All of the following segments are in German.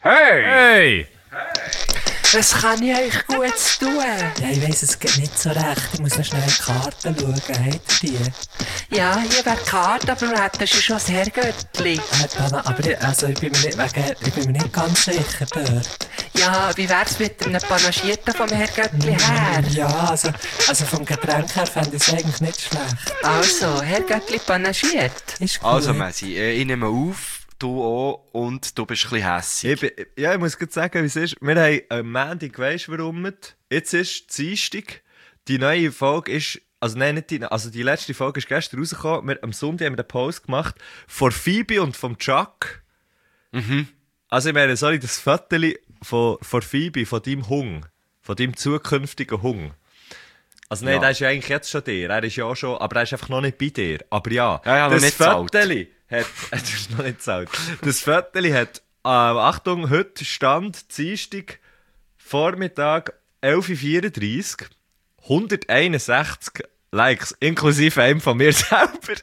Hey! Was kann ich euch Gutes tun? Ja, ich weiss, es geht nicht so recht. Ich muss noch schnell in die Karten schauen. Habt ihr die? Ja, hier wäre die Karte, aber wir hätten schon das Herrgöttli. Aber ich bin mir nicht ganz sicher dort. Ja, wie wär's mit einem Panagierten vom Herrgöttli her? Ja, also vom Getränk her fände ich es eigentlich nicht schlecht. Also, Herrgöttli panagiert. Ist gut. Also, Messi, ich nehme auf, du auch, und du bist ein bisschen hässig. Ich muss gerade sagen, wie es ist. Wir haben am Montag, weisst du warum? Jetzt ist Dienstag. Die neue Folge ist, also nein, nicht die letzte Folge ist gestern rausgekommen. Am Sonntag haben wir den Post gemacht von Phoebe und vom Chuck. Mhm. Also ich meine, sorry, das Foto von Phoebe, von deinem Hung, von deinem zukünftigen Hung. Also nein, Ja. der ist ja eigentlich jetzt schon dir. Er ist ja auch schon, aber er ist einfach noch nicht bei dir. Aber ja, Ja, noch das nicht Foto zahlt. hat, das ist noch nicht zahlt. Das Foto hat, Achtung, heute Stand, Dienstag, Vormittag, 11.34 Uhr, 161 Likes, inklusive einem von mir selber.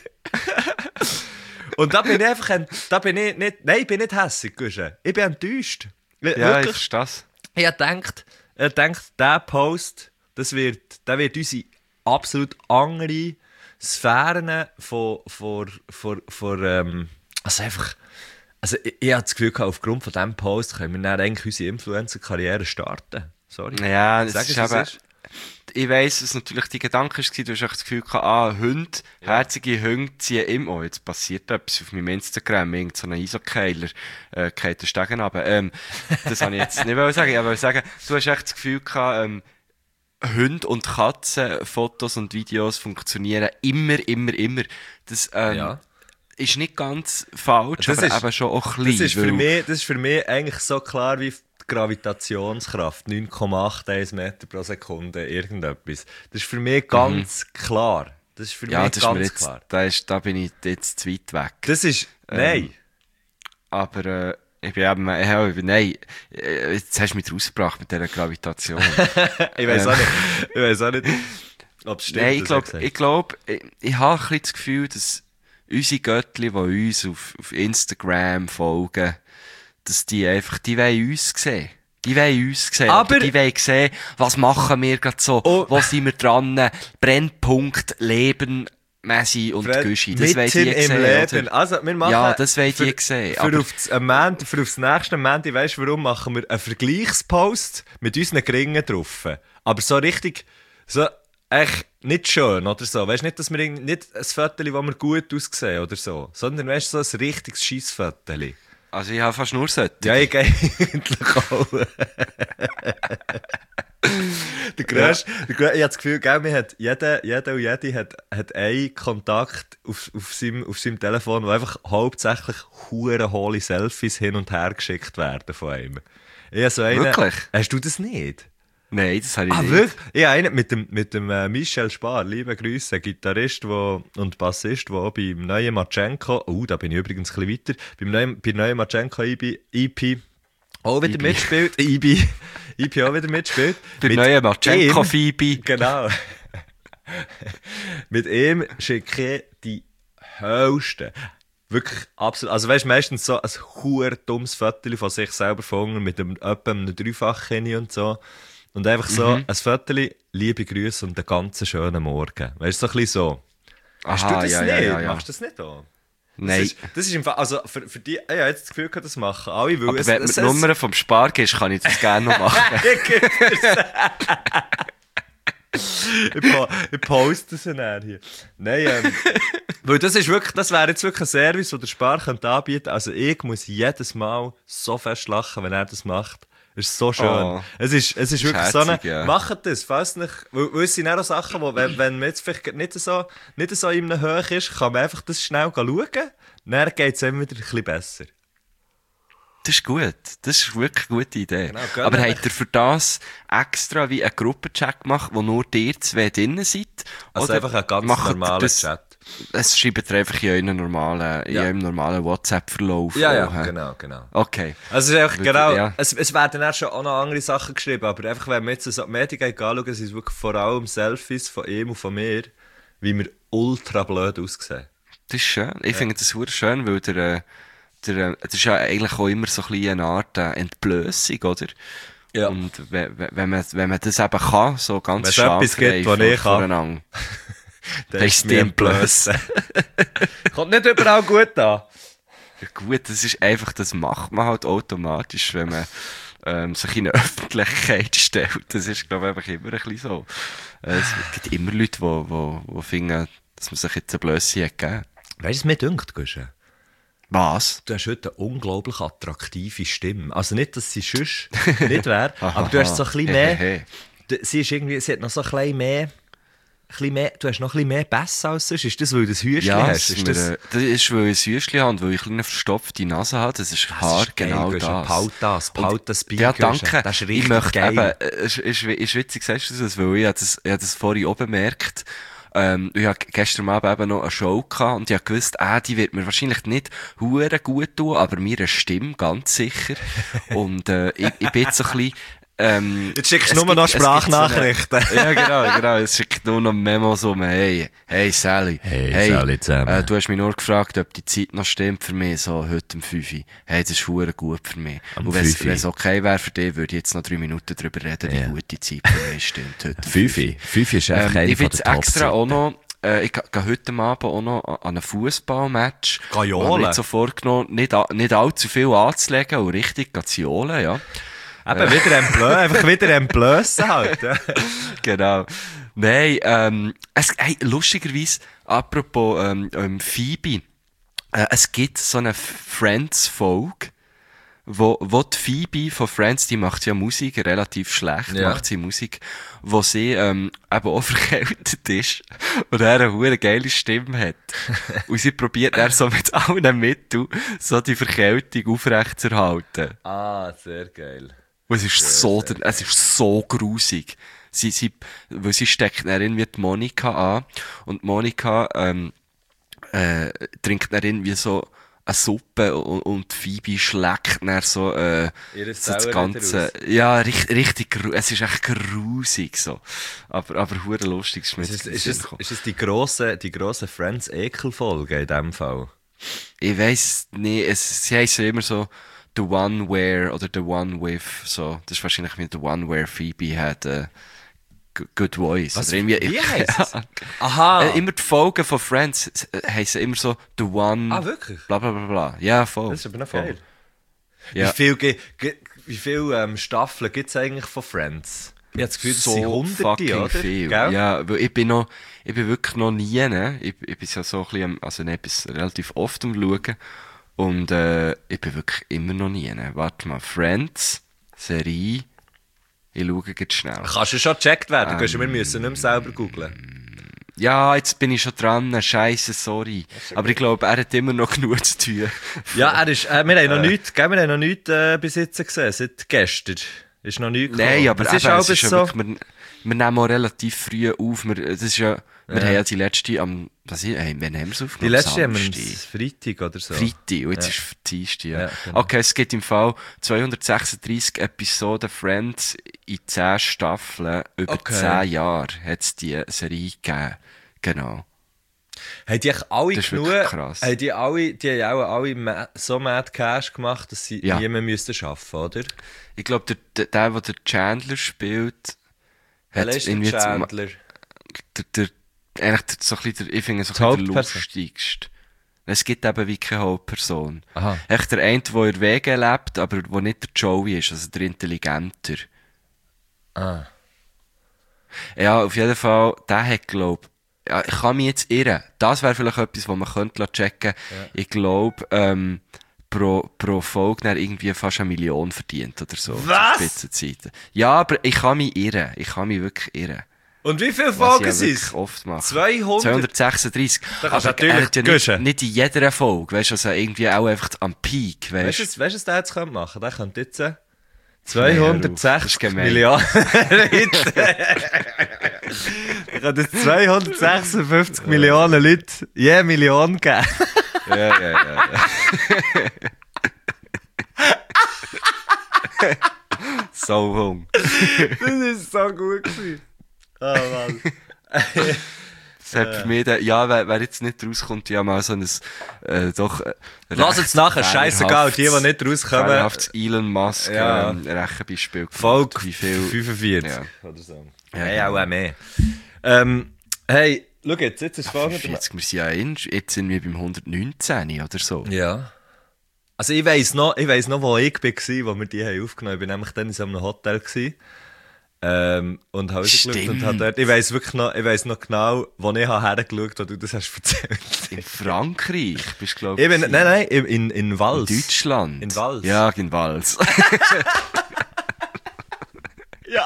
Und da bin ich einfach, ich bin nicht hässig, Guschen. Ich bin enttäuscht. Ja, ich Wirklich. verstehe das. Ich habe gedacht, dieser Post, der wird unsere absolut andere Sphären also einfach, also ich habe das Gefühl gehabt, aufgrund von diesem Post können wir dann eigentlich unsere Influencer-Karriere starten. Sorry. Ja, das Sag ist es, wie eben... es ist. Ich weiss, was natürlich die Gedanke war, du hast echt das Gefühl gehabt, Hunde, herzige Hunde ziehen immer, oh, jetzt passiert etwas auf meinem Instagram, irgend so ein Eisokeiler, geht den Stegen runter. Das wollte ich jetzt nicht sagen, aber sagen, du hast echt das Gefühl gehabt, Hunde und Katzen, Fotos und Videos funktionieren immer. Das, Ja. ist nicht ganz falsch, Das aber ist- eben schon auch ein bisschen. Das ist für mich eigentlich so klar wie die Gravitationskraft, 9,81 Meter pro Sekunde, irgendetwas. Das ist für mich ganz klar. Das ist für ja, mich das ist mir ganz jetzt, klar. da bin ich jetzt zu weit weg. Das ist, nein. Aber ich bin eben, nein, jetzt hast du mich rausgebracht mit dieser Gravitation. Ich weiß auch nicht, ob es stimmt. Nein, was er ich gesagt glaube, ich habe ein bisschen das Gefühl, dass unsere Göttli, die uns auf Instagram folgen, dass die wollen uns sehen. Die wollen uns sehen. Aber- Die wollen sehen, was machen wir gerade so, Oh. wo sind wir dran, Brennpunkt, Leben, Messi und Fred, Güschi. Das wollen die mitten im sehen, Leben. oder? Also, wir machen Ja, das wollen die für- sehen, Für, aber- aufs nächste Montag, weisst du warum, machen wir einen Vergleichspost mit unseren Gringen drauf. Aber so richtig, so, echt nicht schön oder so. Weißt du, nicht, dass wir nicht ein Foto, wo wir gut aussehen oder so, sondern weißt du, so ein richtiges Scheissfoto. Also ich habe fast nur solche. Ja, ich eigentlich auch. Ich habe das Gefühl, gell, jeder und jede hat einen Kontakt auf seinem Telefon, wo einfach hauptsächlich hure hohle Selfies hin und her geschickt werden von einem. Ich habe so einen, Wirklich? Hast du das nicht? Nein, das habe ich Ah, nicht. wirklich? Ich habe einen mit dem Michel Spar, liebe Grüße, Gitarrist und Bassist, der auch beim neuen Matschenko, da bin ich übrigens ein bisschen weiter, bei neuen Matschenko EP auch wieder mitspielt, EP auch wieder mitspielt. Der Mit neue Matschenko ihm- Phoebe. Genau. Mit ihm schicke ich die höchsten. Wirklich absolut. Also weißt du, meistens so ein huere dummes Foto von sich selber gefunden mit etwa einem Dreifach-Kini und so. Und einfach so ein Foto, liebe Grüße und einen ganz schönen Morgen. Weißt du, so ein bisschen so. Hast du Aha, das ja, nicht? ja. Machst du das nicht auch? Nein. Das ist im Fall, also für die, ich habe jetzt das Gefühl, das machen alle, weil Aber wenn du mir die Nummer vom Spar gibst, kann ich das gerne noch machen. Ich poste es dann hier. Nein, weil das wäre jetzt wirklich ein Service, den der Spar könnte anbieten. Also ich muss jedes Mal so fest lachen, wenn er das macht. Es ist so schön. Oh. Es ist wirklich so eine, herzig, ja. macht das, falls nicht, weil es sind auch so Sachen, wo, wenn man jetzt vielleicht nicht so in einem Höhe ist, kann man einfach das schnell schauen, dann geht es einem wieder ein bisschen besser. Das ist gut. Das ist wirklich eine gute Idee. Genau, gönn Aber euch. habt ihr für das extra wie einen Gruppenchat gemacht, wo nur ihr zwei drinnen seid? Also Oder einfach ein ganz macht ihr normaler das, Chat. Es schreibt ihr einfach in eurem normalen WhatsApp-Verlauf. Ja, auch, hä? genau. Okay. Also es ist einfach, genau, Ja. es werden dann schon auch noch andere Sachen geschrieben, aber einfach, wenn wir jetzt so die Medien anschauen, sind es wirklich vor allem Selfies von ihm und von mir, wie wir ultra blöd aussehen. Das ist schön. Ich finde das sehr schön, weil der das ist ja eigentlich auch immer so ein bisschen eine Art Entblößung, oder? Ja. Und wenn man das eben kann, so ganz Wenn es etwas gibt, was ich kann, voreinander, dann ist es die Entblößen. Kommt nicht überall gut an. ja, gut, das macht man halt automatisch, wenn man sich in eine Öffentlichkeit stellt. Das ist, glaube ich, einfach immer ein bisschen so. Es gibt immer Leute, die finden, dass man sich jetzt eine Blöße hat gegeben. Weißt du, was mir dünkt, Guschen? Was? Du hast heute eine unglaublich attraktive Stimme. Also nicht, dass sie sonst nicht wäre, aber du hast so ein bisschen mehr... Sie hat noch so ein bisschen mehr... du hast noch ein bisschen mehr Bass als sonst. Ist das, weil du das Hüschchen hast? Ist das ist, weil ich ein Hüschchen habe und weil ich eine verstopfte Nase habe. Das ist genau das. Paut das Bein. Ja, danke. Das ist Ich richtig möchte geil. eben, ist witzig, sagst du das, weil ich habe das vorhin oben bemerkt. Ich hatte gestern Abend eben noch eine Show gehabt und ich habe gewusst, die wird mir wahrscheinlich nicht hure gut tun, aber mir eine Stimme, ganz sicher. Und ich bin jetzt so ein bisschen, Jetzt schickst du nur noch Sprachnachrichten. Ja, genau. Es schickt nur noch Memos um. Hey, Sally. Hey, Sally zusammen. Du hast mich nur gefragt, ob die Zeit noch stimmt für mich, so heute um 5 Uhr. Hey, das ist verdammt gut für mich. Und wenn es okay wäre für dich, würde ich jetzt noch 3 Minuten darüber reden, wie gut die Zeit für mich stimmt. Heute um 5 Uhr. 5 ist einfach eine Ich von will der extra auch noch, ich gehe heute Abend auch noch an ein Fußballmatch. Ich habe mir nicht so vorgenommen, nicht allzu viel anzulegen und richtig zu johlen, ja. Eben einfach wieder entblößen halt. Ja. Genau. Nein, lustigerweise, apropos Phoebe, es gibt so eine Friends-Folge, wo die Phoebe von Friends, die macht ja Musik, relativ schlecht macht sie Musik, wo sie eben auch verkältet ist und er eine hure geile Stimme hat. Und sie probiert dann so mit allen Mitteln so die Verkältung aufrechtzuerhalten. Sehr geil. Und es ist so grusig. Weil sie steckt dann irgendwie die Monika an und Monika trinkt dann irgendwie so eine Suppe und Phoebe schlägt dann so, so das Ganze. Ja, richtig, es ist echt grusig so. Aber hure lustig. Ist es die grosse Friends-Ekel-Folge in dem Fall? Ich weiss nicht, sie heissen immer so The One Where oder The One With, so. Das ist wahrscheinlich wie The One Where Phoebe hat Good Voice. Was? Oder irgendwie, Wie heisst es? Aha. Immer die Folgen von Friends heissen immer so The One. Wirklich? Bla bla bla bla. Ja, voll. Das ist aber noch voll. geil. Ja. Wie viele Staffeln gibt es eigentlich von Friends? Ich habe das Gefühl, das so sind Hunderte, fucking oder? viel. Gell? Ja, weil ich bin wirklich noch nie, ne? Ich bin ja so ein bisschen, etwas relativ oft am Schauen. Und ich bin wirklich immer noch nie. Ne? Warte mal, Friends, Serie, ich schaue jetzt schnell. Kannst du schon gecheckt werden? Wir müssen nicht mehr selber googlen. Ja, jetzt bin ich schon dran. Scheisse, sorry. Aber ich glaube, er hat immer noch genug zu tun. Ja, wir haben noch nichts bis jetzt gesehen, seit gestern. Ist noch nichts gekommen. Nein, aber es ist eben, auch es ist so. ja wirklich, wir nehmen auch relativ früh auf. Wir haben ja die letzte wann haben wir es aufgenommen? Die letzte haben wir Samstag. am Freitag oder so. Freitag, und jetzt ist Dienstag, ja. Ja, genau. Okay, es gibt im Fall 236 Episoden Friends in 10 Staffeln. Über 10 Jahre hat es die Serie gegeben. Genau. Haben die eigentlich alle Das ist genug, wirklich krass. die haben auch alle so Mad Cash gemacht, dass sie nie mehr müssten arbeiten, oder? Ich glaube, der Chandler spielt, Wer ist der Chandler? eigentlich so ein bisschen ich finde so Die ein bisschen der Hauptperson? lustigste. Es gibt eben wie keine Hauptperson. Aha. Echt der eine, der in der Wege lebt, aber der nicht der Joey ist, also der Intelligenter. Ah. Ja, auf jeden Fall, der hat, glaube ich kann mich jetzt irren. Das wäre vielleicht etwas, was man könnte checken. Ja. Ich glaube, pro Folge dann irgendwie fast 1 Million verdient oder so. Was? Zu Spitzenzeiten. Ja, aber ich kann mich irren. Ich kann mich wirklich irren. Und wie viele Was Folgen ich ja sind wirklich es? oft mache. 236. 236. Da kannst du Aber er natürlich hat ja guschen. nicht in jeder Folge, weißt du, also irgendwie auch einfach am Peak, weißt du. Weißt du, was der jetzt machen könnte? Der könnte jetzt Das 260 ist gemein. Millionen Leute. Er könnte jetzt 256 Millionen Leute je Million geben. Ja. So hung. Das ist so gut gewesen. Oh Mann. Es hat für mich, wer jetzt nicht rauskommt, ja mal so ein, Lass jetzt nachher, scheißegal, die nicht rauskommen. Fehlerhaftes Elon Musk, Rechenbeispiel. Folge wie viel? 45 Ja. oder so. Ja, Hey, genau. auch mehr. Hey, schau jetzt ist folgendes. 40, wir sind ja jetzt sind wir beim 119 oder so. Ja. Also ich weiss noch, wo ich war, wo wir die haben aufgenommen haben. Ich war nämlich dann in so einem Hotel gewesen, und habe rausgeschaut und habe dort, ich weiss noch genau, wo ich hergeschaut habe, wo du das hast erzählt. In Frankreich bist du, glaube ich. Nein, in Wals. In Deutschland. In Wals. Ja, in Wals. Ja.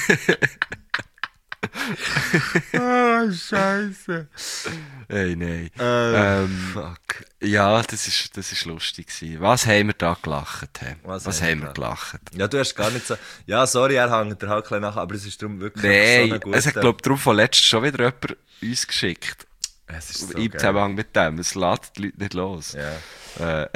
Oh, Scheiße. Hey, nein. Fuck. Ja, das ist lustig gewesen. Was haben wir da gelacht? Was haben wir gelacht? Ja, du hast gar nicht so... Ja, sorry, er hängt der halt ein bisschen nach, aber es ist darum wirklich so Nein, eine gute... es hat, glaube ich, darum von letztem schon wieder jemand uns geschickt. Es ist so Im geil. Zusammenhang mit dem. Es lässt die Leute nicht los. Ja.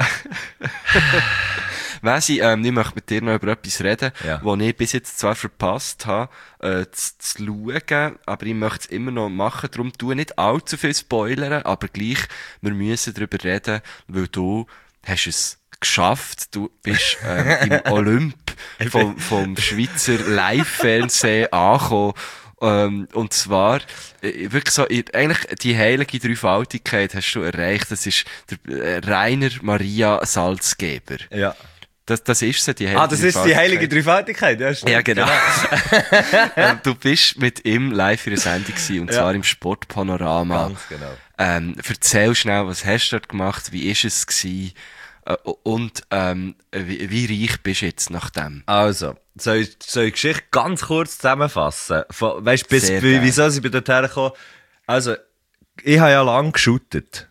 Messi, ich möchte mit dir noch über etwas reden, Ja. was ich bis jetzt zwar verpasst habe, zu schauen, aber ich möchte es immer noch machen. Darum tu nicht allzu viel spoilern, aber gleich, wir müssen darüber reden, weil du hast es geschafft. Du bist im Olymp vom Schweizer Live-Fernsehen angekommen. Und zwar, wirklich so, eigentlich die heilige Dreifaltigkeit hast du erreicht. Das ist der Rainer Maria Salzgeber. Ja. Das ist sie, die heilige Das ist die heilige Dreifaltigkeit. Ja, stimmt. Ja, genau. Du bist mit ihm live in einer Sendung gewesen, und zwar im Sportpanorama. Ganz genau. Erzähl schnell, was hast du dort gemacht, wie ist es gewesen, und wie reich bist du jetzt nach dem? Also, soll ich die Geschichte ganz kurz zusammenfassen? Weißt du, Sehr gerne. wieso sie bei dort hergekommen? Also, ich habe ja lange geshootet.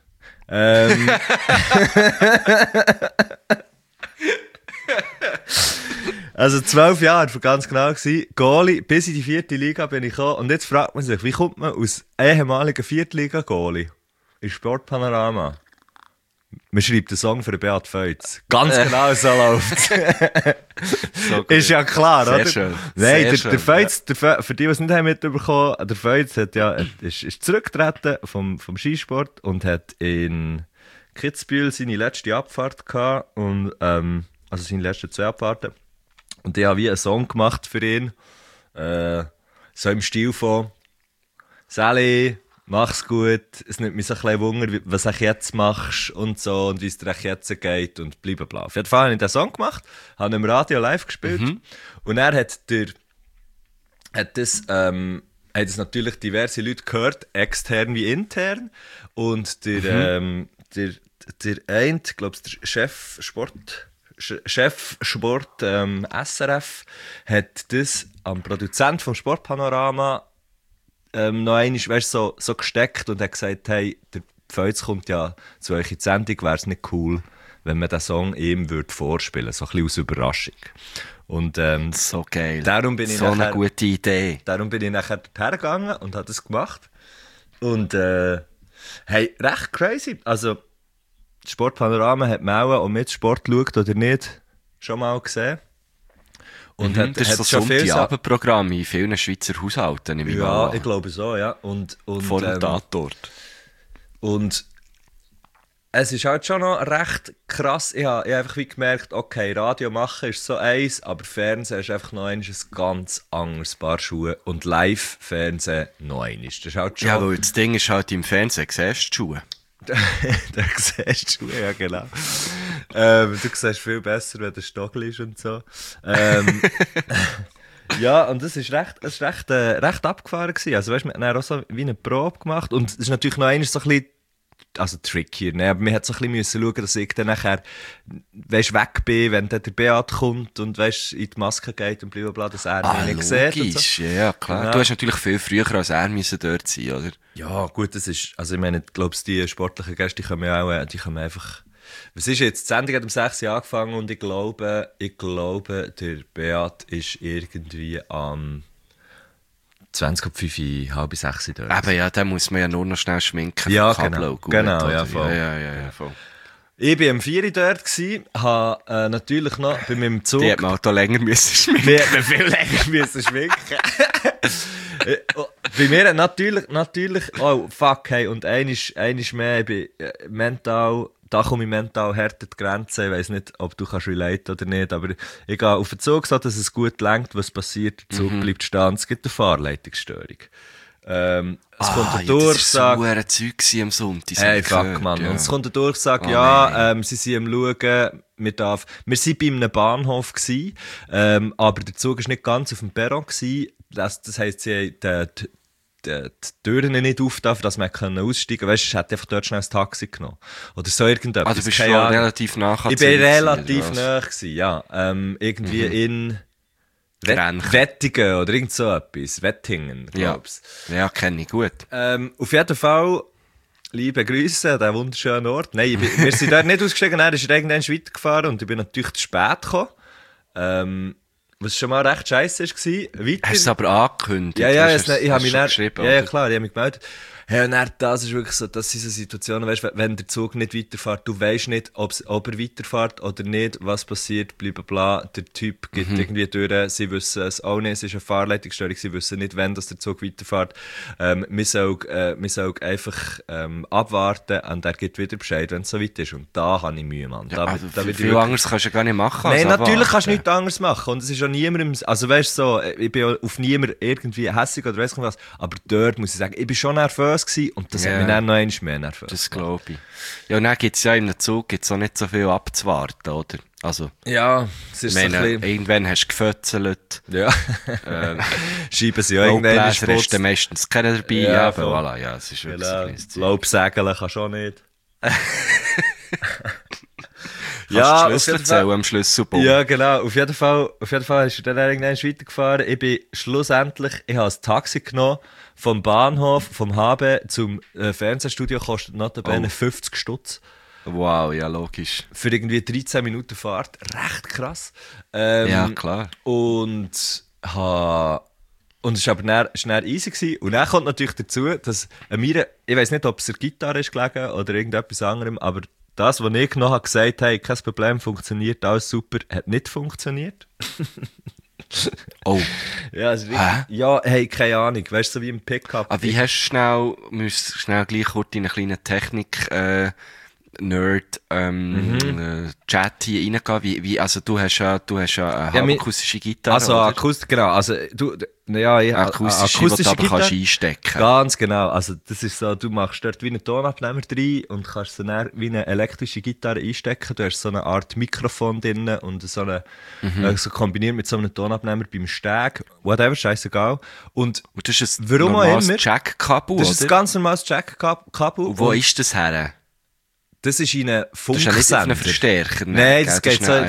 Also 12 Jahre, war ganz genau gewesen. Goalie, bis in die 4. Liga bin ich gekommen. Und jetzt fragt man sich, wie kommt man aus ehemaligen 4. Liga Goalie in Sportpanorama? Man schreibt einen Song für den Beat Feutz. Ganz genau so läuft's. So gut. Ist ja klar, Sehr oder? schön. Nein, Sehr der schön, Feutz, für die es nicht haben mitbekommen, der Feutz ist zurückgetreten vom Skisport und hat in Kitzbühel seine letzte Abfahrt gehabt und, also seine letzten 2 Abfahrten. Und ich habe wie einen Song gemacht für ihn, so im Stil von Sally, mach's gut, es nimmt mich so ein bisschen Wunder, was du jetzt machst und so und wie es dir jetzt geht und blablabla. Auf jeden Fall habe ich den Song gemacht, habe ihn im Radio live gespielt und er hat das natürlich diverse Leute gehört, extern wie intern, und der eine, glaube ich, der Chef Sport SRF hat das am Produzent vom Sportpanorama noch einmal, weißt, so gesteckt und hat gesagt, hey, der Feutz kommt ja zu euch in die Sendung, wäre es nicht cool, wenn man den Song ihm vorspielen würde, so ein bisschen aus Überraschung. Und So geil. darum bin ich so eine gute Idee. Darum bin ich nachher dorthin gegangen und habe das gemacht. Und hey, recht crazy. Also, das Sportpanorama hat man auch mit Sport geschaut oder nicht, schon mal gesehen. Und Das ist so schon viel Sonntagabendprogramm in vielen Schweizer Haushalten. nehme ich mal Ja, an. ich glaube so, ja. Und Vor dem Tatort. Und es ist halt schon noch recht krass. Ich habe einfach wie gemerkt, okay, Radio machen ist so eins, aber Fernsehen ist einfach noch ein ganz anderes Paar Schuhe. Und Live-Fernsehen noch eines. Das ist halt schon... Ja, weil das Ding ist halt im Fernsehen, siehst du die Schuhe. Da siehst du, ja genau. Du siehst viel besser, wenn der Stockl ist und so. Ja, und das ist recht abgefahren gewesen. Also weißt, wir haben dann auch so wie eine Probe gemacht und es ist natürlich noch einmal so ein bisschen, also trickier, ne? Aber wir mussten so ein bisschen schauen, dass ich dann nachher, weißt, weg bin, wenn dann der Beat kommt und weißt, in die Maske geht und blablabla, dass er mich nicht sieht und so. logisch, ja, klar. Genau. Du hast natürlich viel früher als er müssen dort sein, oder? Ja, gut, das ist, also ich meine, glaubst die sportlichen Gäste, die kommen ja auch, die kommen einfach, was ist jetzt, die Sendung hat um 6 Uhr angefangen und ich glaube, der Beat ist irgendwie am 20:05, halb 6 dort. Eben, ja, da muss man ja nur noch schnell schminken. Ja, für Kabel genau. und gut, Genau, oder? ja, voll. Ja, voll. Ich war am 4 Uhr dort, habe natürlich noch bei meinem Zug... Die hat man auch da länger müssen schminken. Wir hätten viel länger müssen schminken. Bei mir natürlich, oh fuck, hey, und einisch mehr, ich bin mental, da komme ich mental hart an die Grenze, ich weiss nicht, ob du kannst relate oder nicht, aber ich gehe auf den Zug, so dass es gut lenkt, was passiert, der Zug bleibt stehen, es gibt eine Fahrleitungsstörung. Es kommt eine Durchsage. Ja, das war so ein Zeug am Sonntag. Hey, fuck, Mann. Und es kommt eine Durchsage, sie sind am Schauen, wir waren bei einem Bahnhof gewesen, aber der Zug war nicht ganz auf dem Perron gewesen. Das heisst, sie haben die Türen nicht aufgetan, dass man aussteigen konnte. Weißt du, ich hätte einfach dort schnell ein Taxi genommen. Oder so irgendetwas. Also, du bist schon relativ nah. Ich bin relativ nah gewesen, ja. Irgendwie in Wettingen oder irgend so etwas. Wettingen, glaub's. Ja, kenne ich gut. Auf jeden Fall, liebe Grüße an diesen wunderschönen Ort. Nein, wir sind dort nicht ausgestiegen, er ist irgendwann weitergefahren und ich bin natürlich zu spät gekommen. Was schon mal recht scheisse war. Hast du es aber angekündigt? Ja, ich habe mich geschrieben. Ja, klar, ich habe mich gemeldet. Hey, und dann, das ist wirklich so, das sind so Situationen, weißt, wenn der Zug nicht weiterfährt, du weißt nicht, ob er weiterfährt oder nicht, was passiert, bla. Der Typ geht irgendwie durch, sie wissen es auch nicht, es ist eine Fahrleitungsstörung, sie wissen nicht, wann das der Zug weiterfährt. Wir sollen einfach abwarten und er gibt wieder Bescheid, wenn es so weit ist. Und da habe ich Mühe, Mann. Ja, viel anderes kannst du ja gar nicht machen. Nein, natürlich kannst du nichts anderes machen. Und es ist auch niemandem, also weißt du, so, ich bin auf niemanden irgendwie hässlich oder weiss nicht was, aber dort muss ich sagen, ich bin schon nervös gewesen und das hat mich dann noch einmal mehr nervös. Das glaube ich. Ja, und dann gibt es ja im Zug auch nicht so viel abzuwarten, oder? Also, ja, es ist meine, so ein bisschen... irgendwann hast du gefötzelt. Ja. Schreiben sie ja irgendwann in Laubläser hast du meistens keinen dabei. Ja, aber voilà, ja, es ist wirklich genau. so. Laubsägeln kannst du auch nicht. Ja, Schlüssel erzählen am Schlüsselbund. Ja, genau. Auf jeden Fall ist er dann irgendwann weitergefahren. Ich bin schlussendlich, ich habe ein Taxi genommen vom Bahnhof, vom HB zum Fernsehstudio, kostet notabene 50 Stutz. Wow, ja, logisch. Für irgendwie 13 Minuten Fahrt. Recht krass. Ja, klar. Und es war aber schnell easy gewesen. Und dann kommt natürlich dazu, dass ich weiss nicht, ob es der Gitarre ist gelegen oder irgendetwas anderem, aber das, was ich noch gesagt habe, kein Problem, funktioniert, alles super, hat nicht funktioniert. Oh. Ja, also ja, hey, keine Ahnung, weißt du, so wie im Pickup. Aber wie hast du schnell gleich kurz in einen kleinen Technik, Nerd, Chat hier reingehen? Wie, also du hast ja eine akustische Gitarre, also oder? Akustik, genau, also du, ja, ich akustische die du aber kannst einstecken. Ganz genau, also das ist so, du machst dort wie einen Tonabnehmer rein und kannst so wie eine elektrische Gitarre einstecken, du hast so eine Art Mikrofon drin und so eine, so kombiniert mit so einem Tonabnehmer beim Steg, whatever, scheissegal. Und das ist ein warum normales immer, Jack-Kabel, das ist ein ganz normales Jack-Kabel. Und wo ist das her? Das ist in einem Funksender. Das ist ja nicht auf einen Verstärker. Nein, das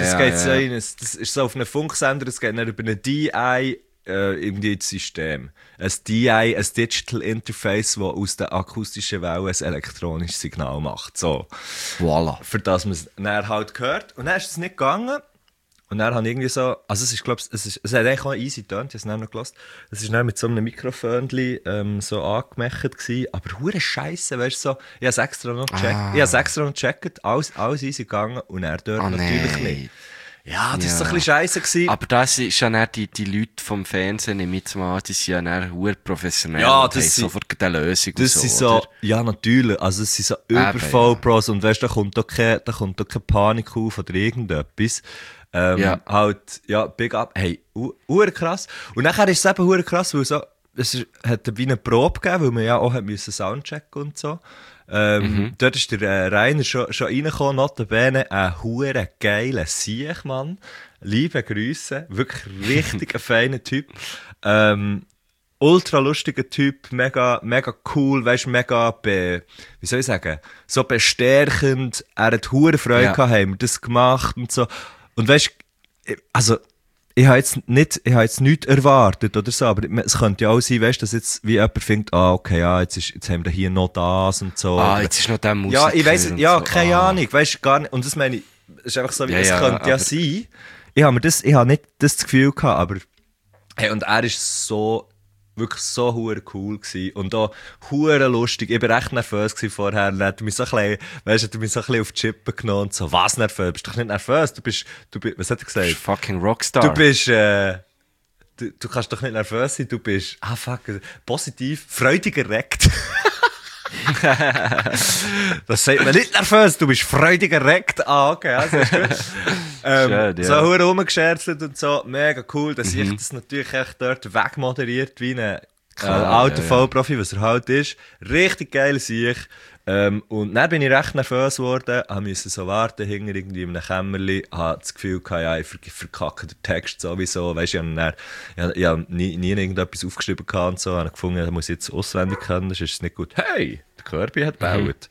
ist so auf einem Funksender, das geht dann über eine DI, irgendwie das System. Ein DI, ein Digital Interface, das aus der akustischen Welle ein elektronisches Signal macht. So. Voilà. Für das man es dann halt hört. Und dann ist es nicht gegangen. Und dann habe ich irgendwie so, also es ist, glaube ich, es hat eigentlich auch easy getönt, ich habe es dann noch gehört. Es war dann mit so einem Mikrofönchen so angemacht gewesen, aber hure Scheisse, weißt du, so, ich habe es extra noch gecheckt, alles easy gegangen und er dort natürlich nicht. Ja, das war so ein bisschen scheisse gewesen. Aber das ist ja dann die Leute vom Fernsehen, nehme ich mal an, die sind ja dann hure professionell ja, und haben sofort eine Lösung. Das sind so, ja natürlich, also es sind so Übervollpros und weißt du, da kommt doch keine Panik auf oder irgendetwas. Halt, ja, big up. Hey, krass. Und nachher ist es eben krass, weil es hat wie eine Probe gegeben, weil man ja auch Soundchecken und so. Dort ist der Rainer schon reingekommen, notabene ein geiler Sieg, Mann. Liebe Grüße. Wirklich richtig ein feiner Typ. Ultra lustiger Typ, mega cool, weißt, mega, wie soll ich sagen, so bestärkend. Er hat hure Freude gehabt, haben wir das gemacht und so. Und weißt, also, ich habe jetzt nichts erwartet oder so, aber es könnte ja auch sein, weißt, dass jetzt wie jemand findet, okay, ja, jetzt haben wir hier noch das und so. Jetzt ist noch der Musik. Ja, ich weiss, ja, keine Ahnung, weißt, gar nicht, und das meine ich, es ist einfach so, wie es könnte ja sein. Ich habe nicht das Gefühl gehabt, aber, hey, und er ist wirklich so hure cool gewesen. Und auch hure lustig. Ich war recht nervös vorher. Dann hat er mich so ein bisschen auf die Chippen genommen und so, was nervös? Bist du doch nicht nervös? Du bist, was hat er gesagt? Du bist fucking Rockstar. Du bist du kannst doch nicht nervös sein, du bist, positiv, freudig erregt. Das sagt man nicht nervös, du bist freudig erregt. Okay, also ist gut. Schön, ja. So rumgescherzelt und so, mega cool, dass ich das natürlich echt dort wegmoderiert, wie ein alter Vollprofi, was er halt ist. Richtig geil sehe ich. Und dann bin ich recht nervös geworden, musste so warten, hinter irgendwie in einem Kämmerli, hatte das Gefühl gehabt, ja, ich verkacke den Text sowieso, weisst du, ich habe nie irgendetwas aufgeschrieben und so, habe gefunden, das muss ich jetzt auswendig können, das ist nicht gut. Hey, der Kirby hat gebaut.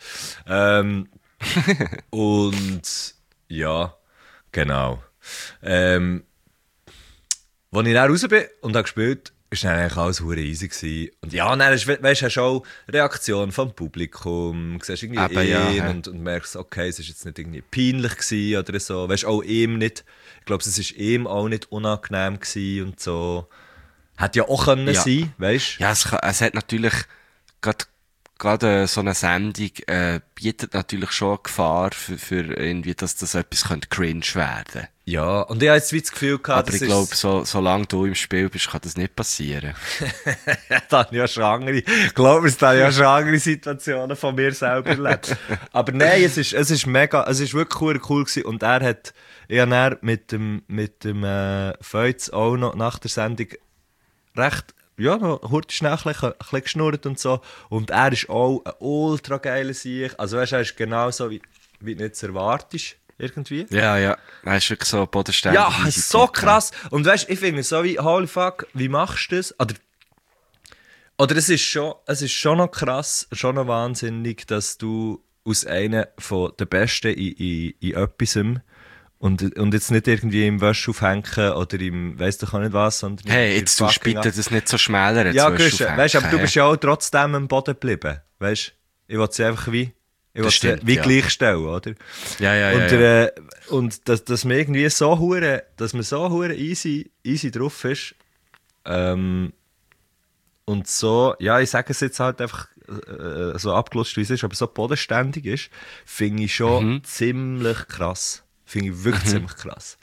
Und ja, genau. Als ich dann raus bin und habe gespielt, ist dann eigentlich alles hure easy gewesen. Und ja, dann hast du auch Reaktion vom Publikum, du siehst irgendwie und merkst, okay, es ist jetzt nicht irgendwie peinlich gewesen oder so. Weißt auch ihm nicht, ich glaube, es ist ihm auch nicht unangenehm gewesen und so. Hätte ja auch können sein, weißt du? Ja, es hat natürlich, gerade so eine Sendung bietet natürlich schon eine Gefahr für irgendwie, dass das etwas cringe werden könnte. Ja, und ich habe jetzt das Gefühl gehabt, aber ich glaube, solange du im Spiel bist, kann das nicht passieren. Da habe ich ja schon andere Situationen von mir selber erlebt. Aber nein, es ist wirklich cool gewesen. Und er hat, ich habe dann mit dem Feuz auch noch nach der Sendung recht, ja, noch schnell ein bisschen geschnurrt und so. Und er ist auch ein ultra geiler Sieg. Also weißt du, er ist genauso, wie du nicht zu erwartest. Irgendwie. Ja. Er ist wirklich so bodenständig. Ja, so krass. Und weißt du, ich finde so wie, holy fuck, wie machst du das? Oder es ist schon noch krass, schon noch wahnsinnig, dass du aus einer von den Besten in etwas und jetzt nicht irgendwie im Wäsch aufhängen oder im weiss doch auch nicht was, sondern hey, jetzt du bitte das nicht so schmälern. Ja, weißt, aber du bist ja auch trotzdem am Boden geblieben. Weißt, ich will sie einfach wie gleichstellen, oder? Ja. Und dass man irgendwie so hure easy drauf ist. Und so, ja, ich sage es jetzt halt einfach so abgelutscht, wie es ist, aber so bodenständig ist, finde ich schon ziemlich krass. Finde ich wirklich ziemlich krass.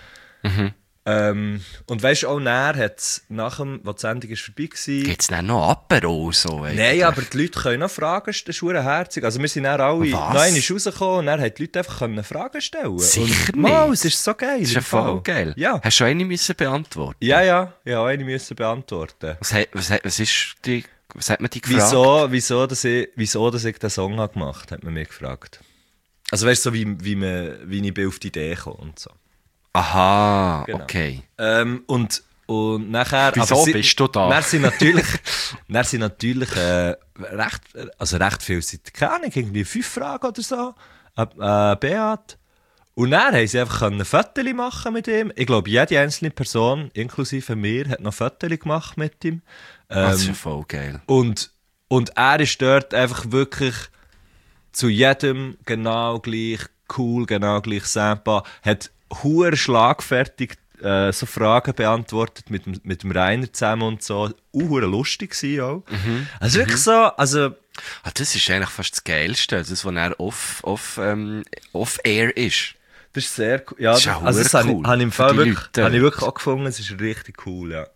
Und weißt du, auch näher hat es nachdem, wo die Sendung ist vorbei war. Gibt es dann noch Apero so? Nein, aber die Leute können noch Fragen stellen, das ist herzig. Also wir sind dann alle noch einmal rausgekommen und dann haben die Leute einfach Fragen stellen. Sicher und, nicht. Es ist so geil. Das ist ja voll geil. Ja. Hast du eine müssen beantworten? Ja, eine müssen beantworten. Was hat man dich gefragt? Wieso dass ich den Song habe gemacht habe, hat man mich gefragt. Also weißt du, so wie ich bin auf die Idee gekommen und so. Aha, genau. Okay. Und nachher... Wieso bist du da? Dann sind natürlich recht vielseitig. Keine Ahnung, irgendwie 5 Fragen oder so. Beat. Und dann haben sie einfach ein Foto machen mit ihm. Ich glaube, jede einzelne Person, inklusive mir, hat noch ein Foto gemacht mit ihm. Das ist ja voll geil. Und er ist dort einfach wirklich zu jedem genau gleich cool, genau gleich sehbar, hat hure schlagfertig so Fragen beantwortet mit dem Rainer zusammen und so. Hure lustig gewesen auch. Also wirklich so, also... Das ist eigentlich fast das Geilste, das, was er off-air ist. Das ist sehr cool. Ja, das ist auch also das cool. habe ich im Fall wirklich auch gefunden, es ist richtig cool, ja.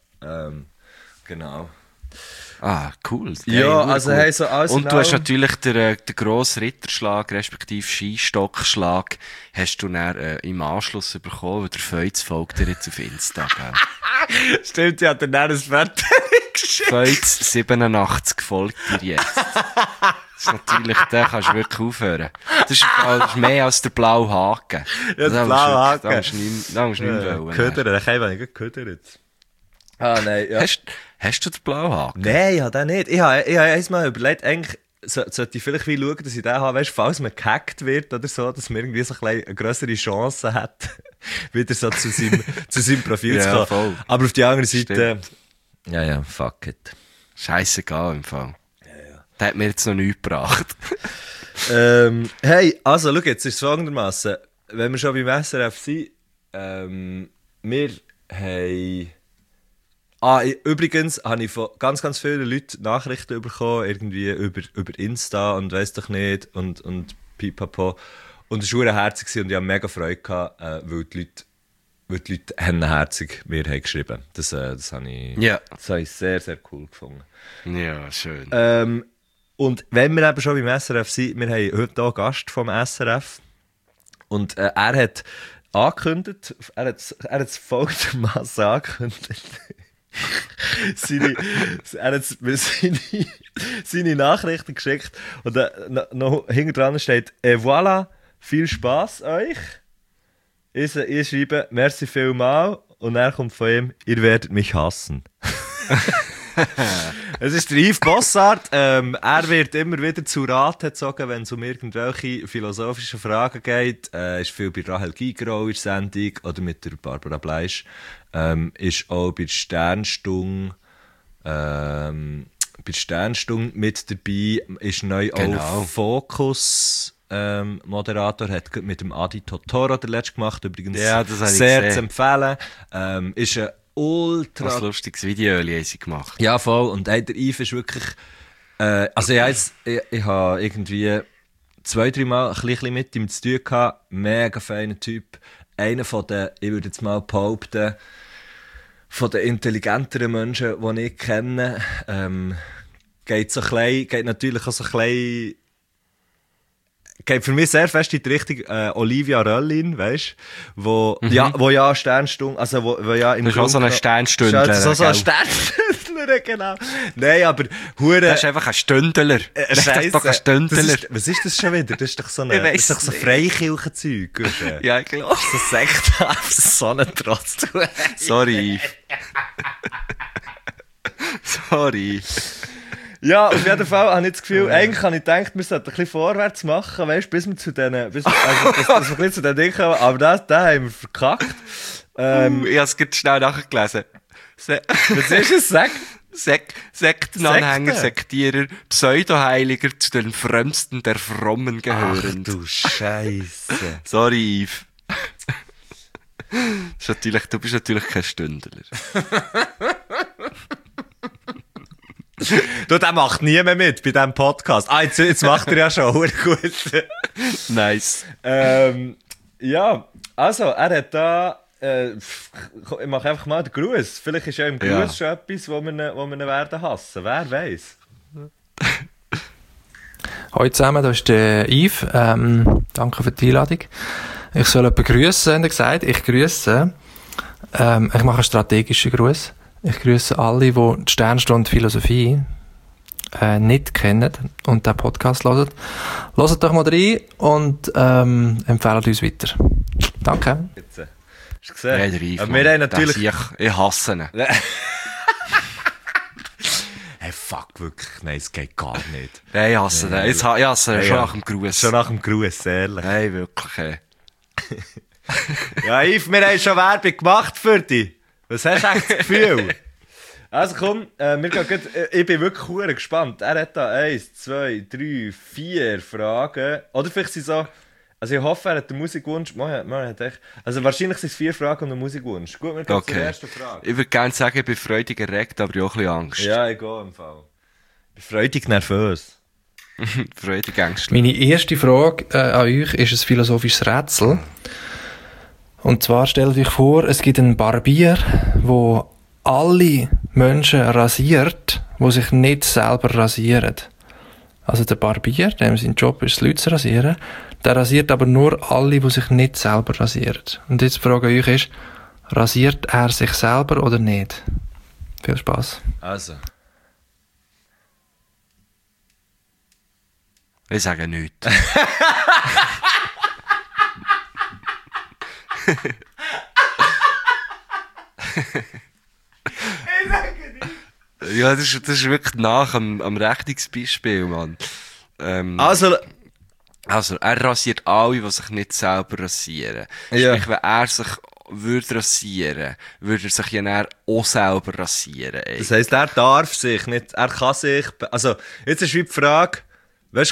Genau. Ah, cool. Ja, also hey, so alles und du hast natürlich den grossen Ritterschlag, respektive Skistockschlag, hast du dann im Anschluss bekommen, weil der Feuz folgt dir jetzt auf Insta, gell? Stimmt, ja, dann ein Foto geschickt. Feuz 87 folgt dir jetzt. Das ist natürlich, da kannst du wirklich aufhören. Das ist mehr als der blaue Haken. Ja, der blaue Haken. Da musst du nicht wollen. Ködern, ich habe nicht geködert. Ah, nein, ja. Hast du den blauen Haken? Nein, ich habe den nicht. Ich habe einmal überlegt, eigentlich sollte ich vielleicht schauen, dass ich den habe, weißt, falls man gehackt wird oder so, dass man irgendwie so eine größere Chance hat, wieder so zu seinem Profil zu kommen. Voll. Aber auf die andere Seite, ja, fuck it. Scheissegal im Fall. Ja. Der hat mir jetzt noch nichts gebracht. Hey, also schau, jetzt ist es folgendermassen, wenn wir schon beim SRF sind, wir haben... übrigens habe ich von ganz, ganz vielen Leuten Nachrichten bekommen, irgendwie über Insta und weiss doch nicht und pipapo. Und es war herzig und ich hatte mega Freude gehabt, weil die Leute weil die Leute herzig mir haben geschrieben. Das habe ich sehr, sehr cool gefunden. Ja, schön. Und wenn wir eben schon beim SRF sind, wir haben heute hier einen Gast vom SRF. Und er hat angekündigt, er hat es folgendermaßen angekündigt. Er hat mir seine Nachrichten geschickt und noch hinten dran steht: Et voilà, viel Spaß euch. Ich schreibe, merci vielmal, und er kommt von ihm: ihr werdet mich hassen. Es ist der Yves Bossart. Er wird immer wieder zu Rat gezogen, wenn es um irgendwelche philosophischen Fragen geht. Ist viel bei Rahel Gigerau in der Sendung oder mit der Barbara Bleisch. Ist auch bei der Sternstunde mit dabei. Ist neu auch Fokus Moderator. Hat mit dem Adi Totoro der letzte gemacht. Übrigens sehr zu empfehlen. Ist ein ultra... Ein lustiges Video haben sie gemacht. Ja, voll. Und der Yves ist wirklich... also ich habe irgendwie 2-3 Mal ein bisschen mit ihm zu tun gehabt. Mega feiner Typ. Einer von den, ich würde jetzt mal behaupten, von den intelligenteren Menschen, die ich kenne. Geht natürlich auch so ein bisschen... Geht für mich sehr fest in die Richtung Olivia Röllin, weißt du? Wo ja Sternstunde, also wo ja im Das ist auch so ein Sternstündler. So ein Sternstündler, genau. Nein, aber hure. Das ist einfach ein Stündler. Das ist doch ein Stündler. Was ist das schon wieder? Das ist doch so ein Freikirchenzeug. Ja, klar. So Sekthaft, so ein Trotz. Sorry. Sorry. Ja, auf jeden Fall habe ich das Gefühl, eigentlich habe ich gedacht, wir sollten ein bisschen vorwärts machen, weißt, bis wir zu denen, dass wir ein bisschen zu den Dingen kommen, aber das haben wir verkackt. Ich habe es gerade schnell nachgelesen. Was ist es? Sektenanhänger, Sektierer, Pseudoheiliger zu den Frömmsten der Frommen gehören. Ach du Scheisse. Sorry, Yves. Du bist natürlich kein Stündler. Du, der macht niemand mit bei diesem Podcast. Jetzt macht er ja schon gut. Nice. Ja, also, er hat da... ich mache einfach mal den Gruß. Vielleicht ist ja im Gruß schon etwas, wo wir ihn werden hassen. Wer weiß. Hallo zusammen, da ist der Yves. Danke für die Einladung. Ich soll jemanden grüssen, hat er gesagt. Ich grüße. Ich mache einen strategischen Gruß. Ich grüße alle, die die Sternstunde Philosophie nicht kennen und den Podcast hören. Hört doch mal rein und empfehlt uns weiter. Danke. Jetzt, hast du gesehen? Ja, der Yves, aber wir haben natürlich... Ich hasse ihn. Hey, fuck, wirklich. Nein, es geht gar nicht. Nein, ich hasse ihn. Ich hasse ihn schon nach dem Gruß. Schon nach dem Gruß, ehrlich. Nein, wirklich. Hey. Ja, Yves, wir haben schon Werbung gemacht für dich. Was hast du echt das Gefühl? Also komm, wir gehen gut, ich bin wirklich sehr gespannt. Er hat da 1, 2, 3, 4 Fragen. Oder vielleicht sind so... Also ich hoffe, er hat den Musikwunsch... Also wahrscheinlich sind es 4 Fragen und ein Musikwunsch. Gut, wir gehen zur ersten Frage. Ich würde gerne sagen, ich bin freudig erregt, aber auch ein bisschen Angst. Ja, ich gehe im Fall. Ich bin freudig nervös. Freudig ängstlich. Meine erste Frage an euch ist ein philosophisches Rätsel. Und zwar stellt euch vor, es gibt einen Barbier, der alle Menschen rasiert, die sich nicht selber rasieren. Also der Barbier, dem sein Job ist, Leute zu rasieren, der rasiert aber nur alle, die sich nicht selber rasieren. Und jetzt die Frage an euch ist, rasiert er sich selber oder nicht? Viel Spaß. Also. Ich sage nichts. Ja, das ist wirklich nach am Rechnungsbeispiel, Mann. Also, er rasiert alle, die sich nicht selber rasieren. Ja. Sprich, wenn er sich würde rasieren, würde er sich ja dann auch selber rasieren. Das heisst, er darf sich nicht, er kann sich, also, jetzt ist wie die Frage, weißt,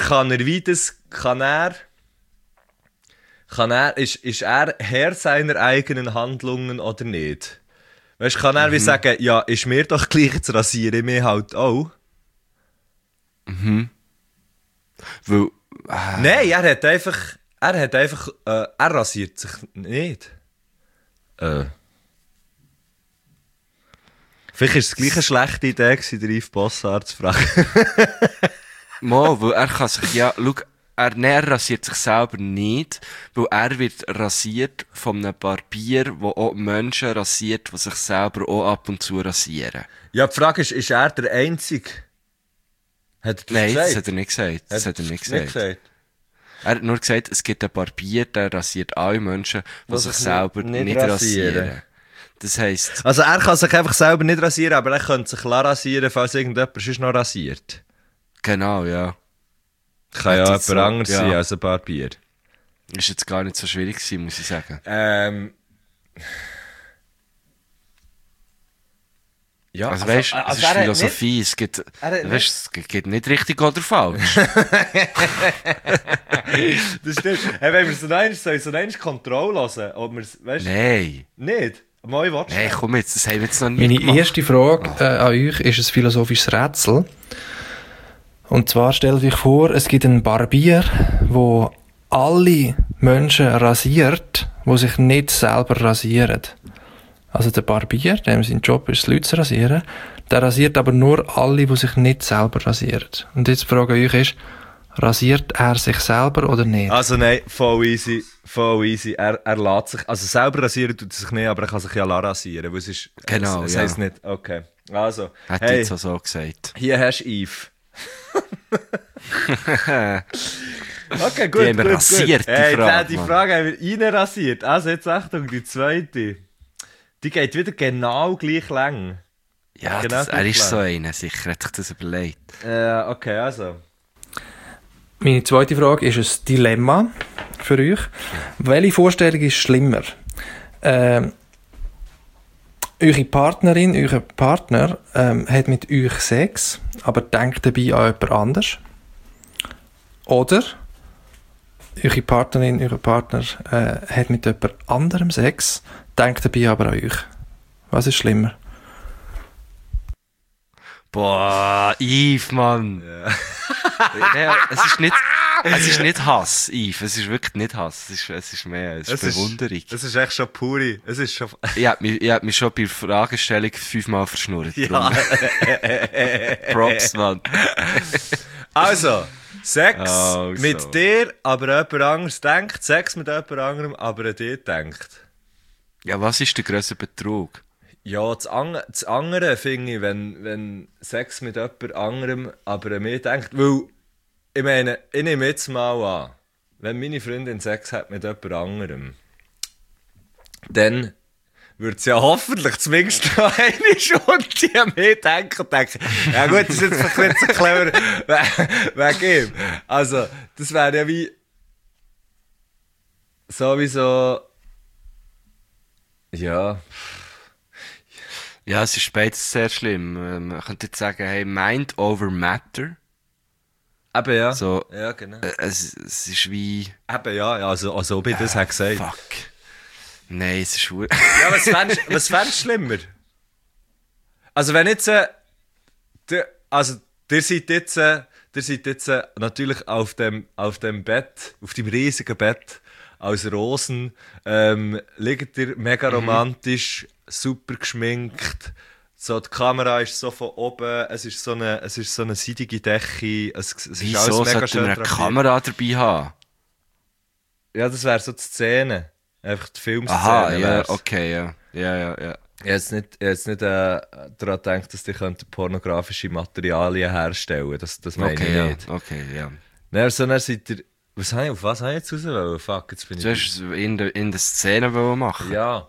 ist er Herr seiner eigenen Handlungen oder nicht? Weißt, kann er wie sagen, ja, ist mir doch gleich, jetzt rasiere ich mich halt auch? Weil, Nein, er rasiert sich nicht. Vielleicht war es gleich eine schlechte Idee, den Yves Bossard zu fragen. Mal, weil er kann sich, ja, schau, er rasiert sich selber nicht, weil er wird rasiert von einem Barbier, der auch Menschen rasiert, die sich selber auch ab und zu rasieren. Ja, die Frage ist er der Einzige? Hat er das Nein, gesagt? das hat er nicht gesagt. Das hat er nicht gesagt. gesagt. Er hat nur gesagt, es gibt einen Barbier, der rasiert alle Menschen, die Was sich sich selber nicht nicht rasieren. rasieren. Das heisst, Also er kann sich einfach selber nicht rasieren, aber er könnte sich rasieren, falls irgendjemand sonst noch rasiert. genau, ja. Kann ja Hat jemand das so- anderes ja. sein als ein Barbier. Ist jetzt gar nicht so schwierig gewesen, muss ich sagen. Ja, Also weißt, es ist er hat Philosophie, es gibt, er hat weißt, es geht nicht richtig oder falsch. Das stimmt. Hey, wenn wir so eine Kontrolle hören, ob wir es, weißt du, Nein. nicht? Mal Wort. Nein, komm jetzt, das haben wir jetzt noch nicht Meine gemacht. erste Frage an euch ist ein philosophisches Rätsel. Und zwar stellt euch vor, es gibt einen Barbier, wo alle Menschen rasiert, die sich nicht selber rasieren. Also der Barbier, dem sein Job ist, Leute zu rasieren, der rasiert aber nur alle, die sich nicht selber rasieren. Und jetzt die Frage an euch ist, rasiert er sich selber oder nicht? Also nein, voll easy, voll easy. Er lässt sich, also selber rasieren tut er sich nicht, aber er kann sich ja rasieren, weil es ist, Genau, es ja. heisst nicht, okay. Also, Hat hey, jetzt auch so gesagt. hier hast du Yves. Okay, gut, Die haben wir rasiert, die hey, Frage, die Mann. Frage haben wir reinrasiert. Also jetzt Achtung, die zweite. Die geht wieder genau gleich lang. Ja, Genau er gleich ist so lang. einer, sicher hat sich das überlegt. Okay, also. Meine zweite Frage ist ein Dilemma für euch. Welche Vorstellung ist schlimmer? Eure Partnerin, euer Partner hat mit euch Sex, aber denkt dabei an jemand anders. Oder eure Partnerin, euer Partner hat mit jemand anderem Sex, denkt dabei aber an euch. Was ist schlimmer? Boah, Yves, Mann. Ja, es ist nicht Hass, Yves. Es ist wirklich nicht Hass. Es ist mehr, es ist Bewunderung. Das ist echt schon puri. Es ist schon... Ich hab mich schon bei der Fragestellung 5-mal verschnurrt. Ja. Darum. Props, Mann. Also, Sex Also. mit dir, aber jemand anderes denkt. Sex mit jemand anderem, aber an dir denkt. Ja, was ist der grösste Betrug? Ja, das andere finde ich, wenn Sex mit jemand anderem, aber an mich denkt. Weil, ich meine, ich nehme jetzt mal an, wenn meine Freundin Sex hat mit jemand anderem, dann würde sie ja hoffentlich zumindest noch eine Stunde an mich denken und denken, ja gut, das ist jetzt vielleicht nicht so clever wegen ihm. Also, das wäre ja wie sowieso, ja... Ja, es ist beides sehr schlimm. Man könnte jetzt sagen, hey, Mind over Matter. Eben ja. So, Ja, genau. es ist wie... Eben ja, also ob ich das hätte gesagt. Fuck. Nein, es ist schwierig. Ja, was fändest du schlimmer? Also wenn jetzt... ihr seid jetzt natürlich auf dem Bett, auf dem riesigen Bett als Rosen, liegt ihr mega romantisch, super geschminkt. So, die Kamera ist so von oben, es ist so eine seidige Decke, es ist Wieso alles mega sollte schön man eine drapiert. Kamera dabei haben? Ja, das wäre so die Szene. Einfach die Filmszene. Aha, ja, wär's. okay, ja. Ja. Ich habe jetzt nicht daran gedacht, dass die pornografische Materialien herstellen könnten. Das meine Okay, ich ja. nicht. Okay, ja. Dann seid ihr... Auf was habe ich jetzt raus wollen? Fuck, jetzt bin ich... Du hast in der Szene machen. Ja.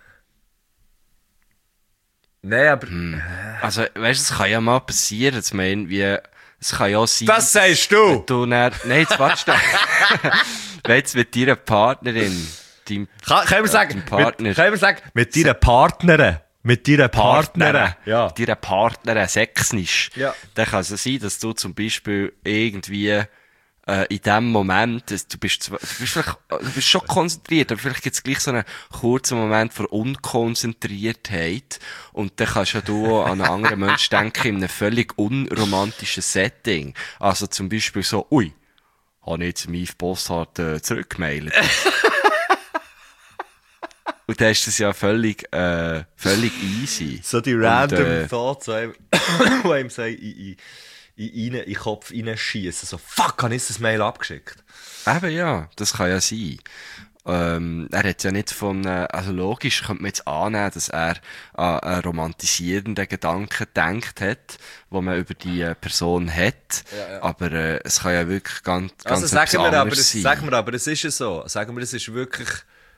Nein, aber... Also, weißt du, es kann ja mal passieren. Ich meine, es kann ja sein... Das sagst du! Du dann, nein, jetzt warte wenn jetzt mit deiner Partnerin, deinem Können wir sagen, deinem Partner... können wir sagen, mit deiner Partnerin. Mit deiner Partnerin. Ja. Deiner Partnerin Sex ist, Ja. dann kann es ja sein, dass du zum Beispiel irgendwie in dem Moment, du bist schon konzentriert, aber vielleicht gibt es gleich so einen kurzen Moment von Unkonzentriertheit und dann kannst ja du auch an einen anderen Menschen denken in einem völlig unromantischen Setting. Also zum Beispiel so, ui, habe ich jetzt Yves Bossard zurückgemailt. Und dann ist das ja völlig easy. So die random Thoughts, die einem so in den Kopf reinschießen. So, fuck, habe ich das Mail abgeschickt? Eben ja, das kann ja sein. Er hat ja nicht also logisch könnte man jetzt annehmen, dass er an einen romantisierenden Gedanken gedacht hat, wo man über die Person hat. Ja. Aber es kann ja wirklich ganz also etwas anderes sein. Sagen wir aber, es ist ja so. Sagen wir, es ist wirklich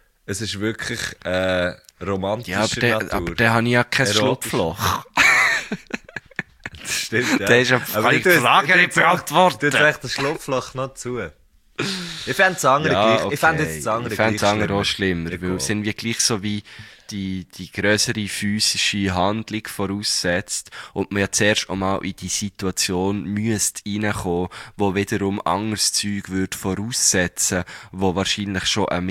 romantischer Natur. Aber der habe ich ja kein Schlupfloch. Das stimmt, ja. Der ist ja völlig die Frage nicht beantwortet. Du hast recht das Schlupfloch noch zu. Ich fände es andere gleich. Okay. Ich fände jetzt das andere gleich. Ich fände es auch schlimmer, weil es sind wir gleich so wie die grössere physische Handlung voraussetzt und man ja zuerst einmal in die Situation müsste reinkommen, wo wiederum anderes Zeug würde voraussetzen, wo wahrscheinlich schon ein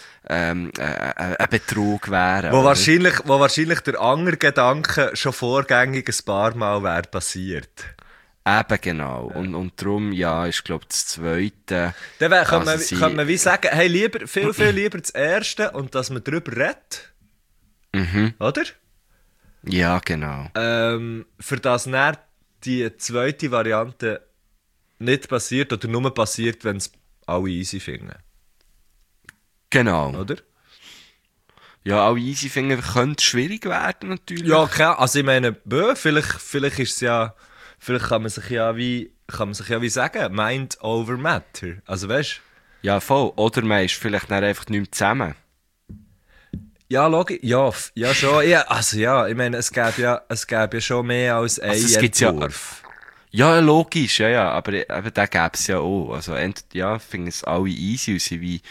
Betrug wäre. Wo wahrscheinlich der andere Gedanke schon vorgängig ein paar Mal wäre passiert. Eben genau. Ja. Und darum, ja, ist, glaube ich, das Zweite. Dann kann man wie sagen, hey, viel lieber das Erste und dass man darüber redet. Mhm. Oder? Ja, genau. Für das dann die zweite Variante nicht passiert oder nur passiert, wenn es alle easy finden. Genau. Oder? Ja, alle easy finden könnte schwierig werden, natürlich. Ja, klar. Also ich meine, vielleicht ist es ja... Vielleicht kann man sich ja wie sagen, Mind over Matter. Also weißt du? Ja, voll. Oder man ist vielleicht dann einfach nicht mehr zusammen. Ja, logisch. Ja, schon. Ja, also ja, ich meine, es gäbe ja schon mehr als ein Entwurf. Ja, logisch, ja, aber den gäbe es ja auch. Also, ja, finden es alle easy, und sie wie,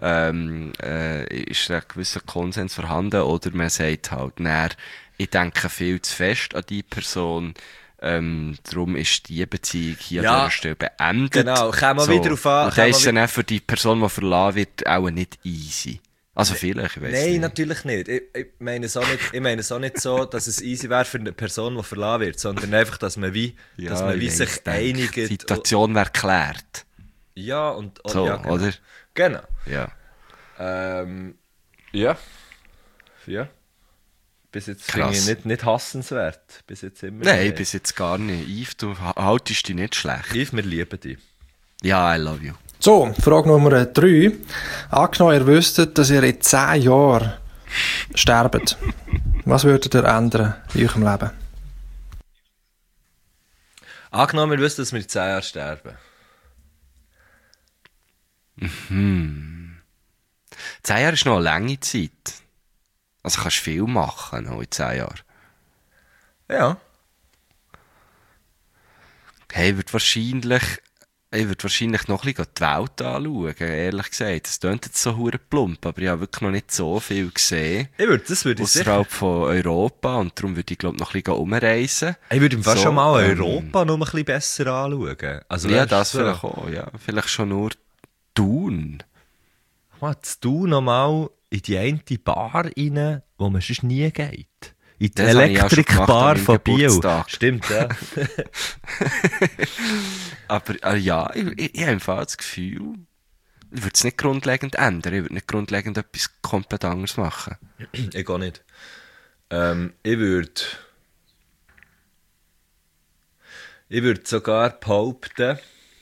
ist ein gewisser Konsens vorhanden, oder man sagt halt, ich denke viel zu fest an die Person, darum ist die Beziehung hier an dieser Stelle beendet. Genau, kommen wir wieder auf an. Und das ist dann auch für die Person, die verlassen wird, auch nicht easy. Also vielleicht, ich weiss nicht. Nein, natürlich nicht. Ich meine es auch nicht so, dass es easy wäre für eine Person, die verlassen wird, sondern einfach, dass man sich einigt. Die Situation wäre geklärt. Ja, und so, ja, genau. Oder? Genau. Ja. Ja. Bis jetzt finde ich nicht hassenswert. Bis jetzt immer. Nein, bis jetzt gar nicht. Yves, du haltest dich nicht schlecht. Yves, wir lieben dich. Ja, I love you. So, Frage Nummer 3. Angenommen, ihr wüsstet, dass ihr in 10 Jahren sterbt. Was würdet ihr ändern in eurem Leben? Angenommen, wir wüssten, dass wir in 10 Jahren sterben. 10 Jahre ist noch eine lange Zeit. Also kannst du viel machen noch in 10 Jahren. Ja. Hey, ich würde wahrscheinlich noch ein bisschen die Welt anschauen, ehrlich gesagt. Das klingt jetzt so hure plump, aber ich habe wirklich noch nicht so viel gesehen. Das würde ich außerhalb von Europa, und darum würde ich, glaube ich, noch ein bisschen umreisen. Ich würde im Fall schon mal Europa noch ein bisschen besser anschauen. Also, ja, das vielleicht auch, ja. Vielleicht schon nur Thun. Was, Thun noch mal in die eine Bar rein, wo man sonst nie geht. In die Das Elektrikbar von Biel. Geburtstag. Stimmt, ja. Aber ich habe im Fall das Gefühl, ich würde es nicht grundlegend ändern. Ich würde nicht grundlegend etwas komplett anderes machen. Ich auch nicht. Ich würde sogar behaupten...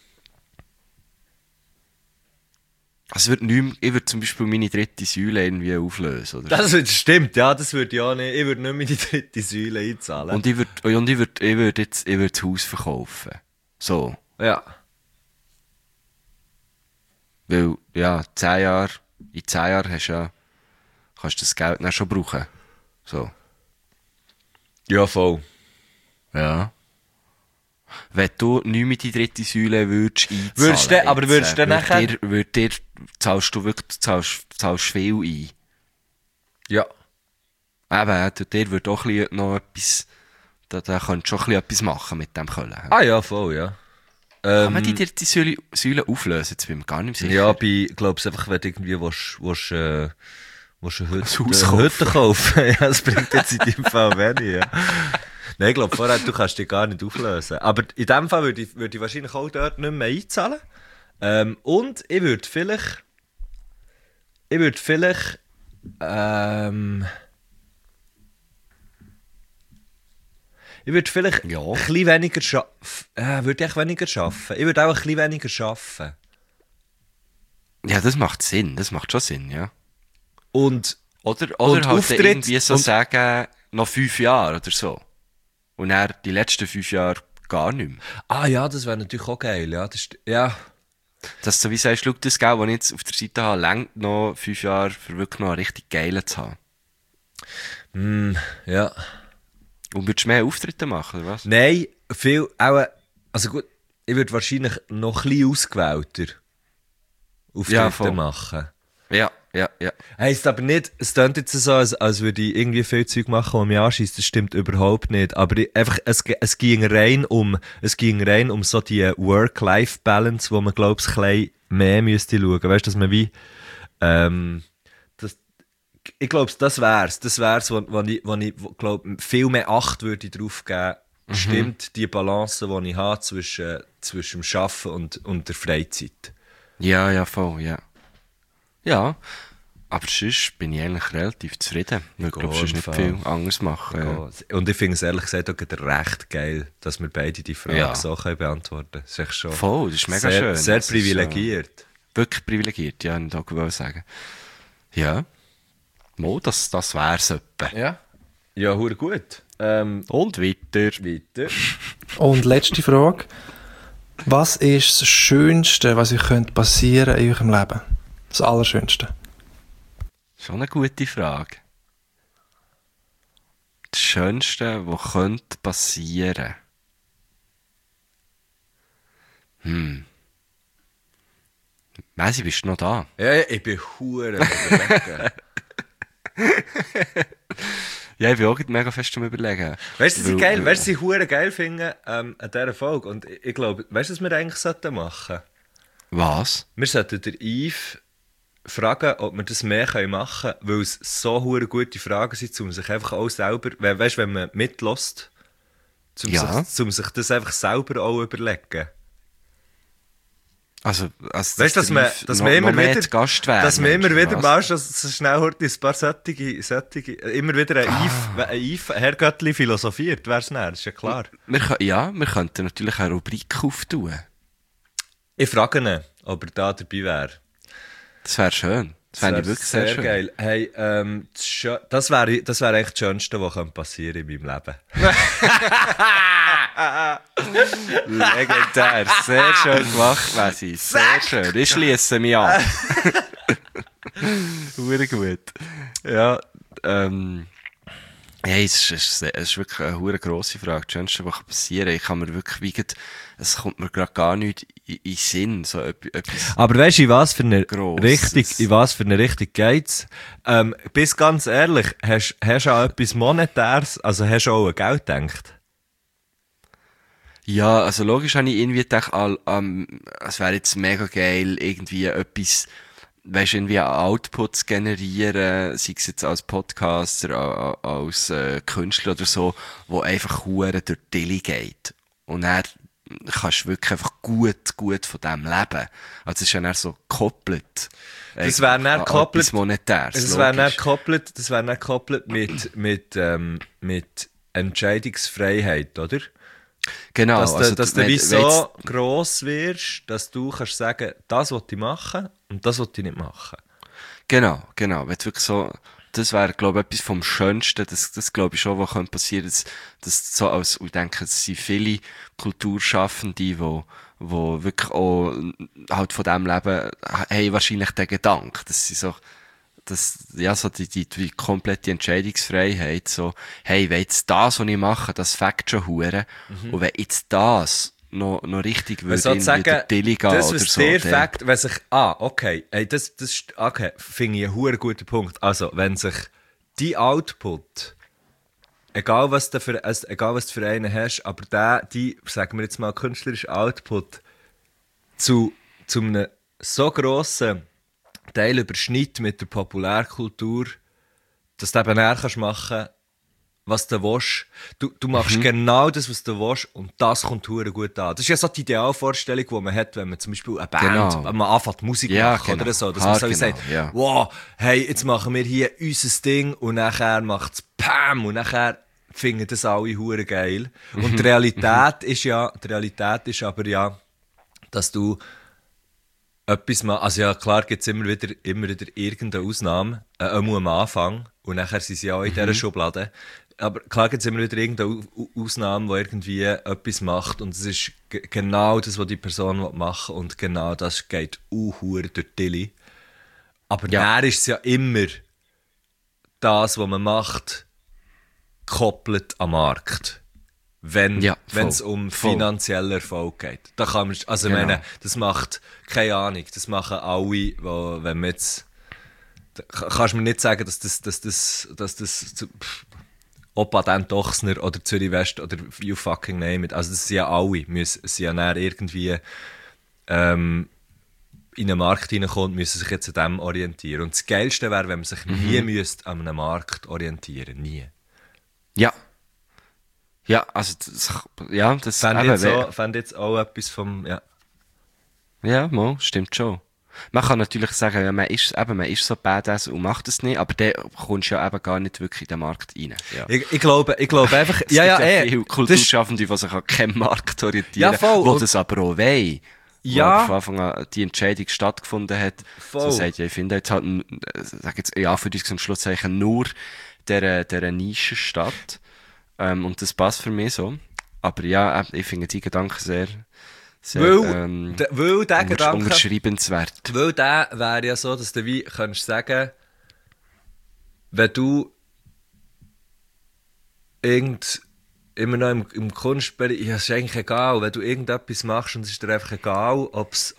Also ich würde zum Beispiel meine dritte Säule irgendwie auflösen. Oder? Stimmt, ja, das würde ich auch nicht. Ich würde nicht mehr die dritte Säule einzahlen. Und ich würde das Haus verkaufen. So. Ja. Weil, ja, in 10 Jahren kannst du das Geld dann schon brauchen. So. Ja, voll. Ja. Wenn du nicht mehr die dritte Säule würdest einzahlen... Würdest du nachher... Zahlst du viel ein. Ja. Eben, dir würde auch noch etwas... Da könntest du schon etwas machen mit dem Köln. Ah ja, voll, ja. Kann man die dritte Säule auflösen? Jetzt bin ich mir gar nicht sicher. Ja, ich glaube es einfach, wenn du irgendwie willst eine Hütte kaufen. Ja, das bringt jetzt in deinem Fall wenig, ja. Nein, ich glaube, vorher, du kannst dich gar nicht auflösen. Aber in dem Fall würde ich wahrscheinlich auch dort nicht mehr einzahlen. Und ich würde vielleicht Ich würde vielleicht Ja. ein bisschen weniger würde ich weniger arbeiten. Ich würde auch ein bisschen weniger arbeiten. Ja, das macht Sinn. Das macht schon Sinn, ja. Und Oder Und halt Auftritt irgendwie so und- sagen, noch 5 Jahre oder so. Und dann die letzten 5 Jahre gar nicht mehr. ja, das wäre natürlich auch geil. Ja, ja. Dass du wie sagst, schau, das Geld, das ich jetzt auf der Seite habe, reicht noch 5 Jahre, für wirklich noch einen richtig geilen zu haben. Ja. Und würdest du mehr Auftritte machen, oder was? Nein, viel, auch, also gut, ich würde wahrscheinlich noch ein bisschen ausgewählter Auftritte voll. machen. Ja. Heisst aber nicht, es klingt jetzt so, als würde ich irgendwie viel Zeug machen, was mich anschießt. Das stimmt überhaupt nicht. Aber es ging rein um so die Work-Life-Balance, wo man, glaube ich, ein bisschen mehr müsste schauen. Weißt du, dass man wie, ich glaube, das wär's, wo ich glaube, viel mehr Acht würde drauf geben. Stimmt die Balance, die ich habe zwischen dem Arbeiten und der Freizeit. Ja, voll, ja. Ja, aber sonst bin ich eigentlich relativ zufrieden. Ich glaube, sonst nicht Fall. viel anderes machen. Ja. Und ich finde es ehrlich gesagt auch gerade recht geil, dass wir beide die Frage Ja. so können beantworten können. Das ist echt schon Voll, das ist mega sehr, schön. sehr Das ist, privilegiert. Wirklich privilegiert, ja, ich wollte sagen. Ja. Mo, das wär's etwa. Ja. Ja, hure gut. Und weiter. Weiter. Und letzte Frage. Was ist das Schönste, was euch könnte passieren in eurem Leben? Das Allerschönste. Schon eine gute Frage. Das Schönste, was könnte passieren? Messi, bist du noch da? Ja, ich bin hure überlegen. Ja, ich bin auch gerade mega fest am Überlegen. Weißt du, was ich Weil- geil, weißt du, was ich hure geil finde an dieser Folge? Und ich glaube, weißt du, was wir eigentlich sollten machen? Was? Wir sollten den Yves fragen, ob wir das mehr machen können, weil es so hure gute Fragen sind, um sich einfach auch selber, weißt du, wenn man mitlässt, Ja. um sich das einfach selber auch überlegen. Also Weißt du, dass der wir, Yves dass noch- wir immer noch mehr wieder, zu Gast wäre, dass wir immer meinst du, wieder was? mal so schnell heute ein paar solche, immer wieder ein Yves Herrgöttli philosophiert, wär's nicht, das ist ja klar. Wir könnten natürlich eine Rubrik auftun. Ich frage ihn, ob er da dabei wäre. Das wäre schön. Das fände ich wirklich sehr schön. geil. Hey, das wäre eigentlich das Schönste, was passieren kann in meinem Leben. Legendär. Sehr schön gemacht, Messi. Sehr schön. Ich schließe mich an. Hure gut. Ja, hey, es ist wirklich eine hure grosse Frage. Das Schönste, was passieren kann. Ich kann mir wirklich es kommt mir gerade gar nicht in den Sinn. So etwas. Aber weißt du, in was für eine Grosses. Richtung geht's? Bist ganz ehrlich, hast du an etwas Monetäres, also hast du auch an Geld gedacht? Ja, also logisch habe ich irgendwie gedacht, es wäre jetzt mega geil, irgendwie etwas, weißt du, irgendwie Outputs generieren, sei es jetzt als Podcaster, als Künstler oder so, wo einfach hure durch die Dilly geht. Und dann kannst du wirklich einfach gut von dem leben. Also es ist ja dann so gekoppelt. Das wäre dann an gekoppelt- etwas Monetäres, Das wäre logisch. nicht gekoppelt mit Entscheidungsfreiheit, oder? Genau, Dass also, du wenn- wie wenn jetzt- so gross wirst, dass du kannst sagen, das will ich machen und das will ich nicht machen. Genau. Wenn du wirklich so, das wäre, glaube ich, etwas vom Schönsten, das glaube ich schon, was könnte passieren, dass so ich denke, es sind viele Kulturschaffende, die wirklich auch halt von dem leben, haben wahrscheinlich den Gedanken, dass sie so, die komplette Entscheidungsfreiheit, so, hey, wenn jetzt das, was ich mache, das fängt schon hure, und wenn jetzt das noch richtig würde, Sozusagen, in die Dilly gehen das, oder was so, dir dann- fängt, wenn sich, okay, hey, okay, finde ich einen huere guten Punkt. Also, wenn sich die Output, egal was du für einen hast, aber sagen wir jetzt mal, künstlerische Output, zu einem so grossen Teil überschneidet mit der Populärkultur, dass du eben näher kannst machen, was du willst. Du machst genau das, was du willst, und das kommt hure gut an. Das ist ja so die Idealvorstellung, die man hat, wenn man zum Beispiel eine Band, wenn man anfängt Musik machen oder so, dass man so sagt, wow, hey, jetzt machen wir hier unser Ding, und nachher macht's PAM, und nachher finden das alle hure geil. Und die Realität ist aber ja, dass du etwas machst. Also ja, klar gibt es immer wieder irgendeine Ausnahme, am Anfang, und nachher sind sie auch in dieser Schublade. Aber klar gibt es immer wieder irgendeine Ausnahme, die irgendwie etwas macht, und es ist genau das, was die Person machen will, und genau das geht hure durch die Tilly. Aber dann ist es ja immer das, was man macht, gekoppelt am Markt. Wenn es um finanziellen Erfolg geht. Da kann man, also meine, das macht, keine Ahnung, das machen alle, wenn man jetzt, kannst du mir nicht sagen, dass das Opa Dan Dochsner oder Zürich West oder you fucking name it, also das sind ja alle, müssen ja dann irgendwie in einen Markt reinkommen, müssen sich jetzt an dem orientieren. Und das Geilste wäre, wenn man sich nie müsste an einem Markt orientieren, nie. Ja. Ja, also das fände jetzt auch etwas vom, Ja, stimmt schon. Man kann natürlich sagen, ja, man ist so badass und macht es nicht, aber dann kommst du ja eben gar nicht wirklich in den Markt rein. Ja. Ich glaube einfach, es gibt ja viele Kulturschaffende, die sich an keinem Markt orientieren, die das aber auch wollen. Ja. Wo von Anfang an die Entscheidung stattgefunden hat. So sagt ja, ich finde jetzt halt, sag jetzt, für uns am Schlusszeichen nur der Nischenstadt. Und das passt für mich so. Aber ja, ich finde die Gedanken sehr weil der Gedanke unterschreibenswert. Weil der wäre ja so, dass du wie könntest sagen, wenn du immer noch im Kunstbereich, ja, ist eigentlich egal, wenn du irgendetwas machst und es ist dir einfach egal, ob es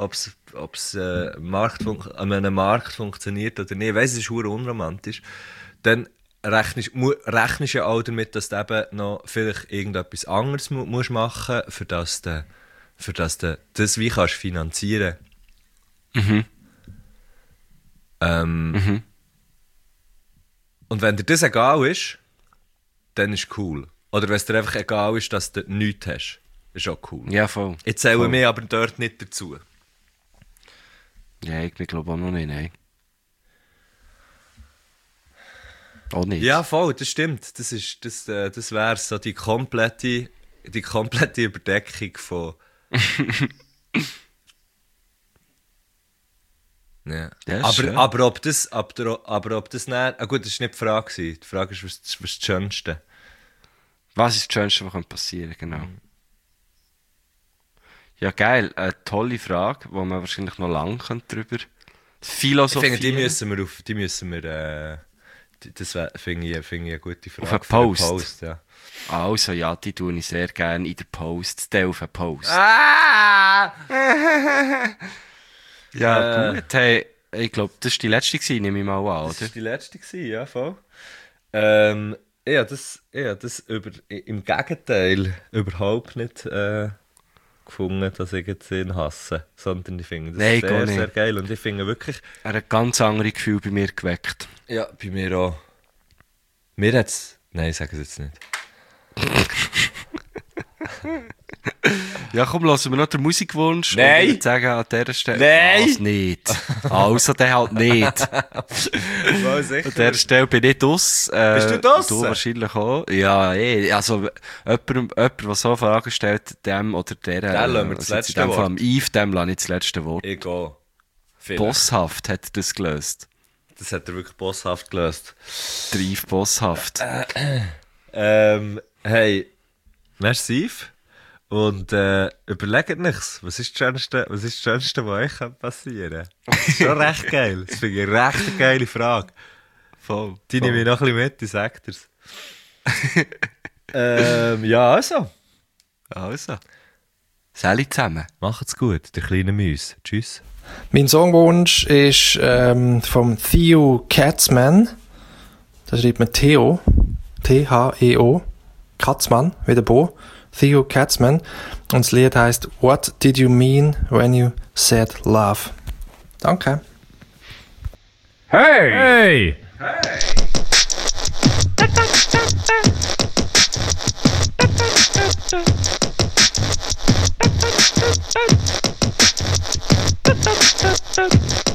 an einem Markt funktioniert oder nicht, ich weiss, es ist verdammt unromantisch, dann rechnest ja auch damit, dass du eben noch vielleicht irgendetwas anderes musst machen, für das du das wie kannst finanzieren. Und wenn dir das egal ist, dann ist es cool. Oder wenn es dir einfach egal ist, dass du nichts hast, ist auch cool. Ja, voll. Ich zähle mich aber dort nicht dazu. Ja, ich glaube auch noch nicht, nein. Auch nicht. Ja, voll, das stimmt. Das wäre so die komplette Überdeckung von... ja. Aber ob das dann... gut, das war nicht die Frage. Die Frage ist, was das Schönste? Was ist das Schönste, was passieren kann? Genau. Ja, geil. Eine tolle Frage, wo man wahrscheinlich noch lange drüber philosophieren. Ich finde, die müssen wir das finde ich eine gute Frage. Auf einen Post, ja. Also ja, die tue ich sehr gerne in der Post. Stell auf einen Post. Ja, gut. Hey, ich glaube, das war die letzte gewesen, nehme ich mal an, oder? Das war die letzte gewesen, ja, voll. Ich habe das im Gegenteil überhaupt nicht gefunden, dass ich jetzt ihn hasse, sondern ich finde das sehr, sehr geil, und ich finde wirklich... Er hat ganz andere Gefühle bei mir geweckt. Ja, bei mir auch. Mir hat's... Nein, ich sage es jetzt nicht. Ja, komm, lassen wir noch den Musikwunsch. Nein! Und ich würde sagen, an dieser Stelle... Nein! Was nicht? Also, der halt nicht. Mal sicher. An dieser Stelle bin ich draus. Bist du draus? Du wahrscheinlich auch. Ja, also, jemand, der so Fragen stellt, dem oder der... Dem lassen wir das letzte Wort. Am Yves, dem lasse ich das letzte Wort. Ich gehe. Bosshaft hat er das gelöst. Das hat er wirklich bosshaft gelöst. Der Yves Bosshaft. Hey, merci. Und überlegt nichts. Was ist das Schönste, was euch passieren kann? Das ist schon recht geil. Das finde ich eine recht geile Frage. Voll. Die nehme ich noch ein bisschen mit, die sagt er's. Ja, also. Sali zusammen. Macht's gut, der kleine Müs. Tschüss. Mein Songwunsch ist vom Theo Katzman. Da schreibt man Theo. T-H-E-O. Katzmann, wie der Bo. Theo Katzman. Und das Lied heisst What Did You Mean When You Said Love? Danke. Hey! Hey! Tschüss.